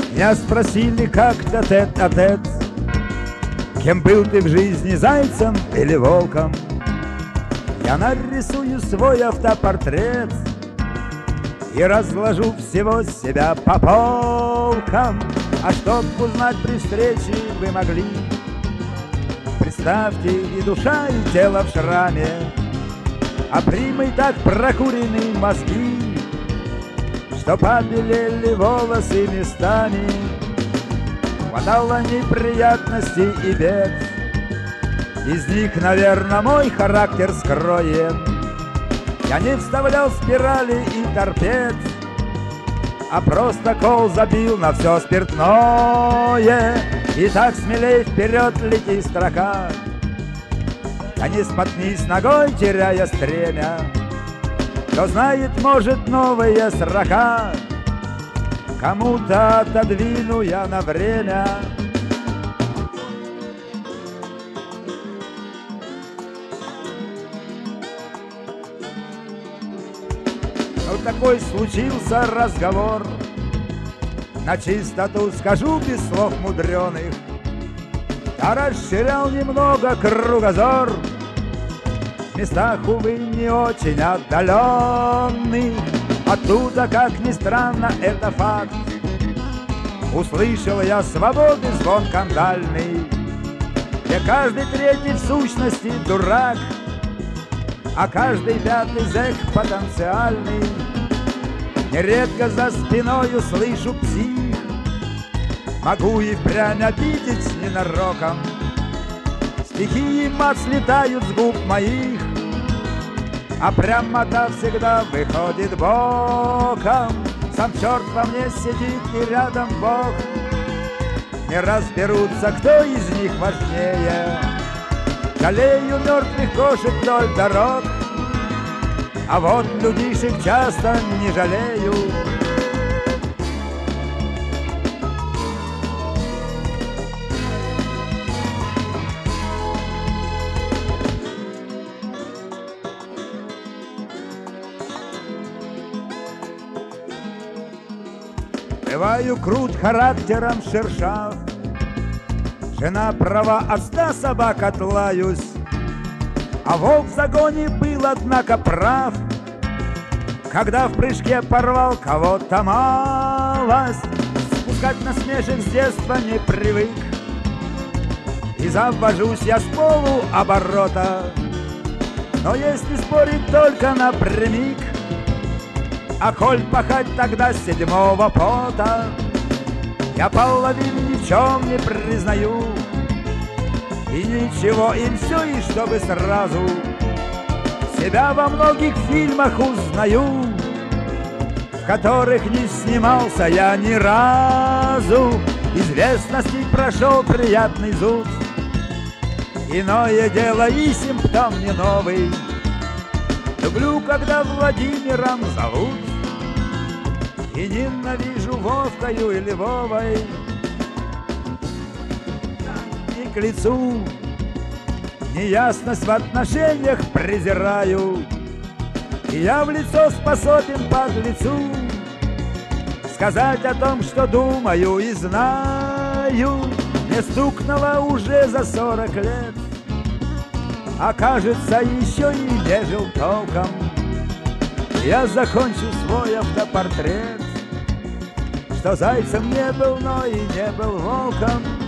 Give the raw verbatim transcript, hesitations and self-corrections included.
Меня спросили как-то тет-а-тет, кем был ты в жизни, зайцем или волком? Я нарисую свой автопортрет и разложу всего себя по полкам. А чтоб узнать при встрече вы могли, представьте, и душа, и тело в шраме, а прямой так прокурены мозги, что побелели волосы местами. Хватало неприятностей и бед, из них, наверное, мой характер скроен. Я не вставлял спирали и торпед, а просто кол забил на все спиртное. И так смелей вперед лети, строка, а не споткнись ногой, теряя стремя. Кто знает, может, новые срока кому-то отодвину я на время. Ну такой случился разговор, на чистоту скажу без слов мудреных. Я расширял немного кругозор в местах, увы, не очень отдаленных. Оттуда, как ни странно, это факт, услышал я свободы звон кандальный, где каждый третий в сущности дурак, а каждый пятый зэк потенциальный. Нередко за спиною слышу псих, могу и прям обидеть ненароком. Стихи и мат слетают с губ моих, а прямо-то всегда выходит боком. Сам черт во мне сидит и рядом Бог. Не разберутся, кто из них важнее. Жалею мертвых кошек вдоль дорог, а вот людишек часто не жалею. Бываю крут характером шершав, жена права, от ста собак отлаюсь, а волк в загоне был, однако, прав, когда в прыжке порвал кого-то малость. Спускать насмешек с детства не привык, и завожусь я с полуоборота. Но если спорить только напрямик, а коль пахать тогда с седьмого пота, я половину ни в чем не признаю, и ничего, и все, и чтобы сразу себя во многих фильмах узнаю, в которых не снимался я ни разу. Известностей прошел приятный зуд, иное дело и симптом не новый. Люблю, когда Владимиром зовут, и ненавижу Вовкою или Вовой. И к лицу неясность в отношениях презираю, и я в лицо способен подлецу сказать о том, что думаю и знаю. Мне стукнуло уже за сорок лет, а кажется, еще и не жил толком. Я закончу свой автопортрет, что зайцем не был, но и не был волком.